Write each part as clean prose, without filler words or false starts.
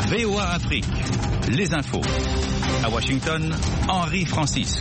VOA Afrique, les infos. À Washington, Henri Francisque.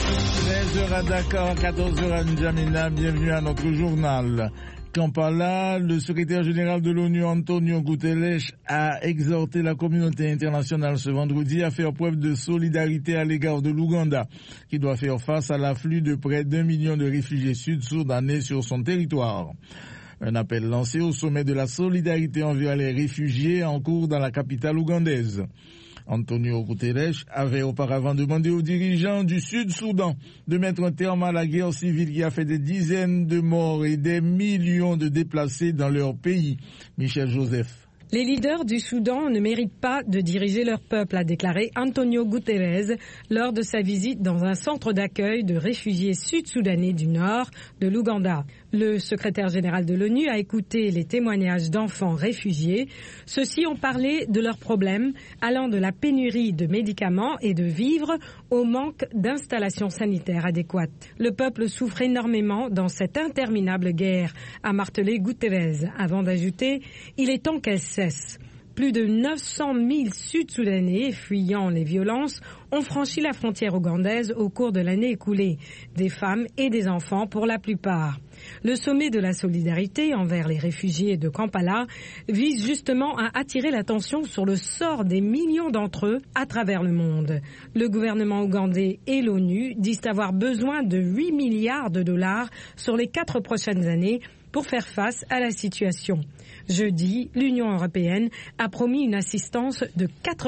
13h à Dakar, 14h à N'Djamena, bienvenue à notre journal. Kampala, le secrétaire général de l'ONU, Antonio Guterres, a exhorté la communauté internationale ce vendredi à faire preuve de solidarité à l'égard de l'Ouganda, qui doit faire face à l'afflux de près d'1 million de réfugiés sud-soudanais sur son territoire. Un appel lancé au sommet de la solidarité envers les réfugiés en cours dans la capitale ougandaise. Antonio Guterres avait auparavant demandé aux dirigeants du Sud-Soudan de mettre un terme à la guerre civile qui a fait des dizaines de morts et des millions de déplacés dans leur pays. Michel Joseph. Les leaders du Soudan ne méritent pas de diriger leur peuple, a déclaré Antonio Guterres lors de sa visite dans un centre d'accueil de réfugiés sud-soudanais du nord de l'Ouganda. Le secrétaire général de l'ONU a écouté les témoignages d'enfants réfugiés. Ceux-ci ont parlé de leurs problèmes, allant de la pénurie de médicaments et de vivres au manque d'installations sanitaires adéquates. Le peuple souffre énormément dans cette interminable guerre, a martelé Guterres, avant d'ajouter « Il est temps qu'elle cesse ». Plus de 900 000 Sud-Soudanais fuyant les violences ont franchi la frontière ougandaise au cours de l'année écoulée, des femmes et des enfants pour la plupart. Le sommet de la solidarité envers les réfugiés de Kampala vise justement à attirer l'attention sur le sort des millions d'entre eux à travers le monde. Le gouvernement ougandais et l'ONU disent avoir besoin de 8 milliards de dollars sur les 4 prochaines années pour faire face à la situation. Jeudi, l'Union européenne a promis une assistance de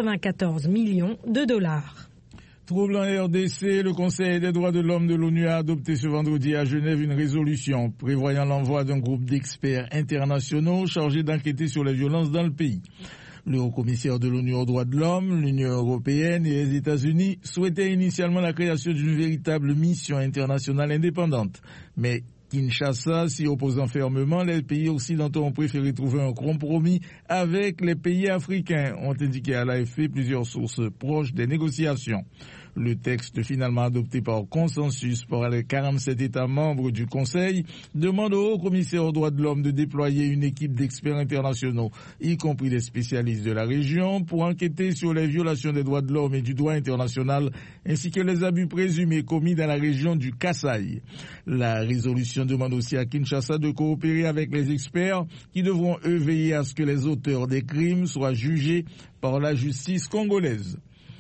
94 millions de dollars. Trouble en RDC, le Conseil des droits de l'homme de l'ONU a adopté ce vendredi à Genève une résolution prévoyant l'envoi d'un groupe d'experts internationaux chargés d'enquêter sur les violences dans le pays. Le haut-commissaire de l'ONU aux droits de l'homme, l'Union européenne et les États-Unis souhaitaient initialement la création d'une véritable mission internationale indépendante. Mais Kinshasa s'y opposant fermement, les pays occidentaux ont préféré trouver un compromis avec les pays africains, ont indiqué à l'AFP plusieurs sources proches des négociations. Le texte finalement adopté par consensus par les 47 États membres du Conseil demande au haut-commissaire aux droits de l'homme de déployer une équipe d'experts internationaux, y compris des spécialistes de la région, pour enquêter sur les violations des droits de l'homme et du droit international, ainsi que les abus présumés commis dans la région du Kasaï. La résolution demande aussi à Kinshasa de coopérer avec les experts qui devront eux veiller à ce que les auteurs des crimes soient jugés par la justice congolaise.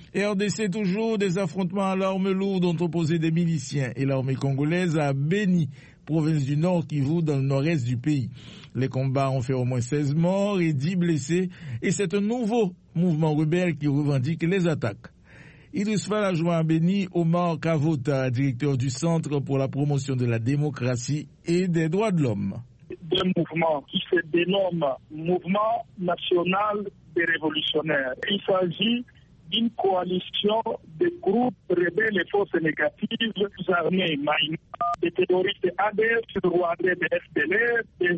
RDC toujours, des affrontements à l'arme lourde ont opposé des miliciens et l'armée congolaise à Beni, province du Nord Kivu, dans le nord-est du pays. Les combats ont fait au moins 16 morts et 10 blessés, et c'est un nouveau mouvement rebelle qui revendique les attaques. Idriss Fall a joint à Beni Omar Kavota, directeur du Centre pour la promotion de la démocratie et des droits de l'homme. D'un mouvement qui se dénomme Mouvement national des révolutionnaires. Il s'agit d'une coalition de groupes rebelles et forces négatives, armées Maïma, des terroristes ADF, rwandais de FDLR, des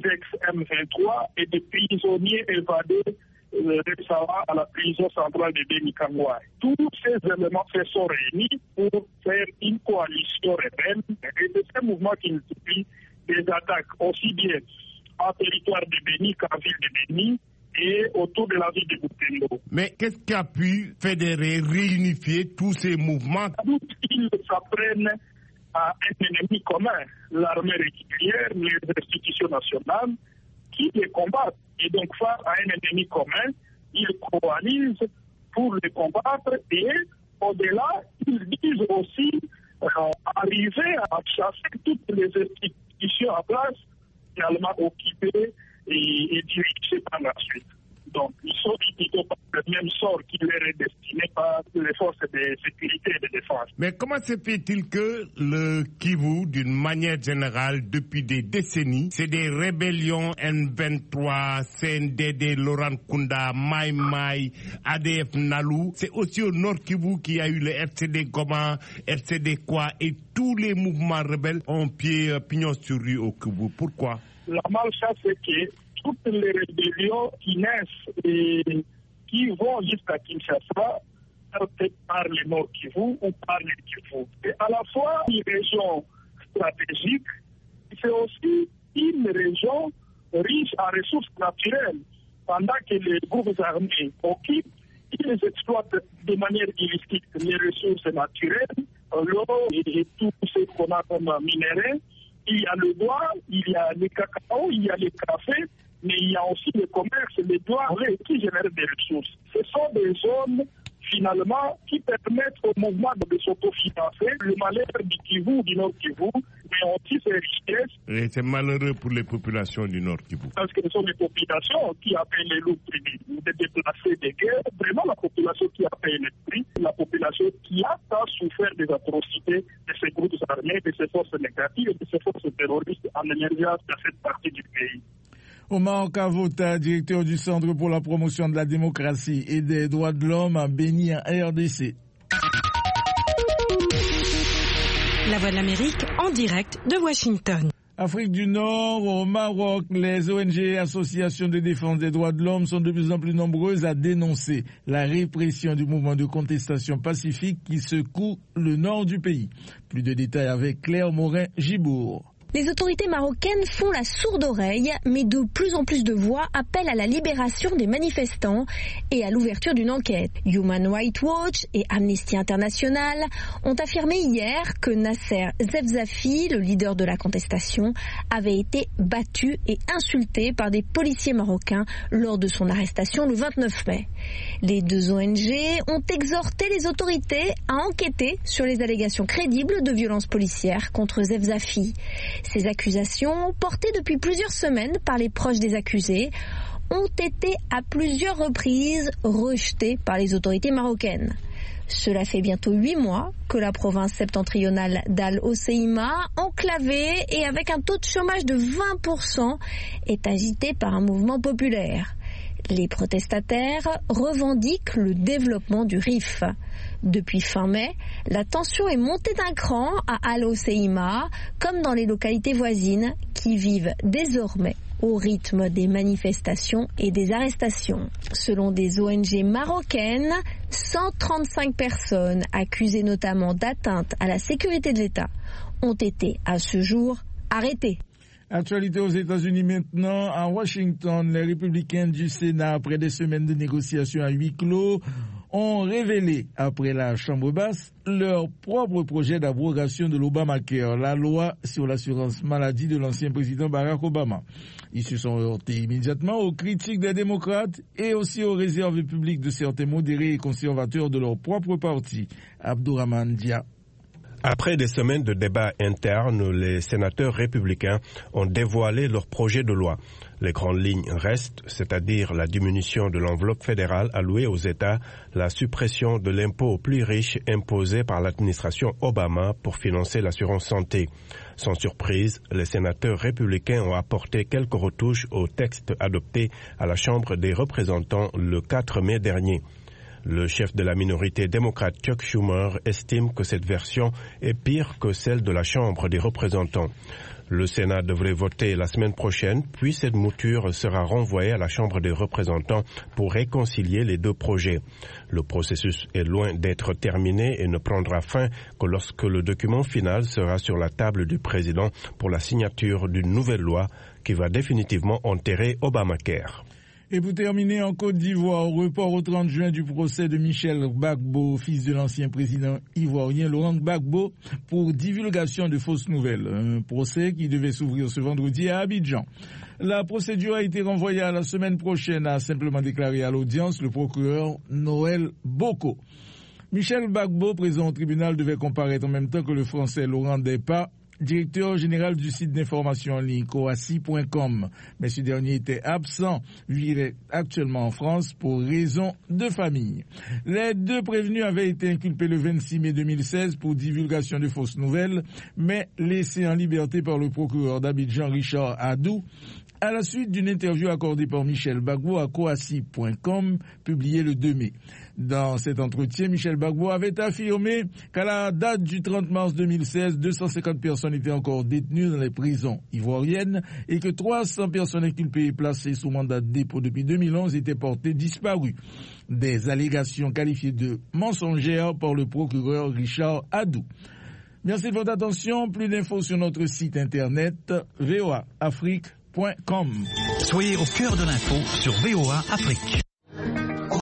ex-M23 et des prisonniers évadés récemment à la prison centrale de Beni-Kangouai. Tous ces éléments se sont réunis pour faire une coalition rebelle et de ce mouvement qui multiplie des attaques aussi bien en territoire de Beni qu'en ville de Beni et autour de la ville de Butembo. Mais qu'est-ce qui a pu fédérer, réunifier tous ces mouvements? Ils s'apprennent à un ennemi commun, l'armée régulière, les institutions nationales qui les combattent. Et donc face à un ennemi commun, ils coalisent pour les combattre et au-delà, ils disent aussi arriver à chasser toutes les institutions en place, finalement occupées et dirigées par la suite. Donc, ils sont plutôt par le même sort qui leur est destiné par les forces de sécurité et de défense. Mais comment se fait-il que le Kivu, d'une manière générale, depuis des décennies, c'est des rébellions N23, CNDD, Laurent Kunda, Mai Mai, ADF Nalu, c'est aussi au Nord Kivu qu'il y a eu le RCD Goma, RCD Kwa, et tous les mouvements rebelles ont pignon sur rue au Kivu. Pourquoi? La malchance, c'est que toutes les rébellions qui naissent et qui vont jusqu'à Kinshasa par le Nord Kivu ou par le Kivu. C'est à la fois une région stratégique, c'est aussi une région riche en ressources naturelles. Pendant que les groupes armés occupent, ils exploitent de manière illicite les ressources naturelles, l'eau et tout ce qu'on a comme minerais. Il y a le bois, il y a le cacao, il y a le café, mais il y a aussi le commerce, les douanes qui génèrent des ressources. Ce sont des zones finalement qui permettent au mouvement de s'autofinancer. Le malheur du Kivu, du Nord Kivu, mais aussi ses richesses. Et c'est malheureux pour les populations du Nord Kivu. Parce que ce sont les populations qui appellent les loups de déplacés des guerres. Vraiment la population qui appelle les prix, la population qui a tant souffert des atrocités de ces groupes armés, de ces forces négatives et de ces forces terroristes en émergence dans cette partie du pays. Omar Kavota, directeur du Centre pour la promotion de la démocratie et des droits de l'homme à Béni, en RDC. La Voix de l'Amérique en direct de Washington. Afrique du Nord, au Maroc, les ONG et associations de défense des droits de l'homme sont de plus en plus nombreuses à dénoncer la répression du mouvement de contestation pacifique qui secoue le nord du pays. Plus de détails avec Claire Morin-Gibourg. Les autorités marocaines font la sourde oreille, mais de plus en plus de voix appellent à la libération des manifestants et à l'ouverture d'une enquête. Human Rights Watch et Amnesty International ont affirmé hier que Nasser Zefzafi, le leader de la contestation, avait été battu et insulté par des policiers marocains lors de son arrestation le 29 mai. Les deux ONG ont exhorté les autorités à enquêter sur les allégations crédibles de violences policières contre Zefzafi. Ces accusations, portées depuis plusieurs semaines par les proches des accusés, ont été à plusieurs reprises rejetées par les autorités marocaines. Cela fait bientôt 8 mois que la province septentrionale d'Al-Hoceïma, enclavée et avec un taux de chômage de 20%, est agitée par un mouvement populaire. Les protestataires revendiquent le développement du RIF. Depuis fin mai, la tension est montée d'un cran à Al-Hoceïma, comme dans les localités voisines qui vivent désormais au rythme des manifestations et des arrestations. Selon des ONG marocaines, 135 personnes accusées notamment d'atteinte à la sécurité de l'État ont été à ce jour arrêtées. Actualité aux États-Unis maintenant. À Washington, les républicains du Sénat, après des semaines de négociations à huis clos, ont révélé, après la Chambre basse, leur propre projet d'abrogation de l'Obamacare, la loi sur l'assurance maladie de l'ancien président Barack Obama. Ils se sont heurtés immédiatement aux critiques des démocrates et aussi aux réserves publiques de certains modérés et conservateurs de leur propre parti. Abdourahmane Dia. Après des semaines de débats internes, les sénateurs républicains ont dévoilé leur projet de loi. Les grandes lignes restent, c'est-à-dire la diminution de l'enveloppe fédérale allouée aux États, la suppression de l'impôt aux plus riches imposé par l'administration Obama pour financer l'assurance santé. Sans surprise, les sénateurs républicains ont apporté quelques retouches au texte adopté à la Chambre des représentants le 4 mai dernier. Le chef de la minorité démocrate Chuck Schumer estime que cette version est pire que celle de la Chambre des représentants. Le Sénat devrait voter la semaine prochaine, puis cette mouture sera renvoyée à la Chambre des représentants pour réconcilier les deux projets. Le processus est loin d'être terminé et ne prendra fin que lorsque le document final sera sur la table du président pour la signature d'une nouvelle loi qui va définitivement enterrer Obamacare. Et pour terminer, en Côte d'Ivoire, report au 30 juin du procès de Michel Gbagbo, fils de l'ancien président ivoirien Laurent Gbagbo, pour divulgation de fausses nouvelles. Un procès qui devait s'ouvrir ce vendredi à Abidjan. La procédure a été renvoyée à la semaine prochaine, a simplement déclaré à l'audience le procureur Noël Boko. Michel Gbagbo, présent au tribunal, devait comparaître en même temps que le français Laurent Despas, directeur général du site d'information en ligne coassi.com. Mais ce dernier était absent, vu qu'il est actuellement en France pour raison de famille. Les deux prévenus avaient été inculpés le 26 mai 2016 pour divulgation de fausses nouvelles, mais laissés en liberté par le procureur d'Abidjan Richard Adou, à la suite d'une interview accordée par Michel Gbagbo à coassi.com, publiée le 2 mai. Dans cet entretien, Michel Gbagbo avait affirmé qu'à la date du 30 mars 2016, 250 personnes étaient encore détenues dans les prisons ivoiriennes et que 300 personnes inculpées et placées sous mandat de dépôt depuis 2011 étaient portées disparues. Des allégations qualifiées de mensongères par le procureur Richard Adou. Merci de votre attention. Plus d'infos sur notre site internet voaafrique.com. Soyez au cœur de l'info sur VOA Afrique.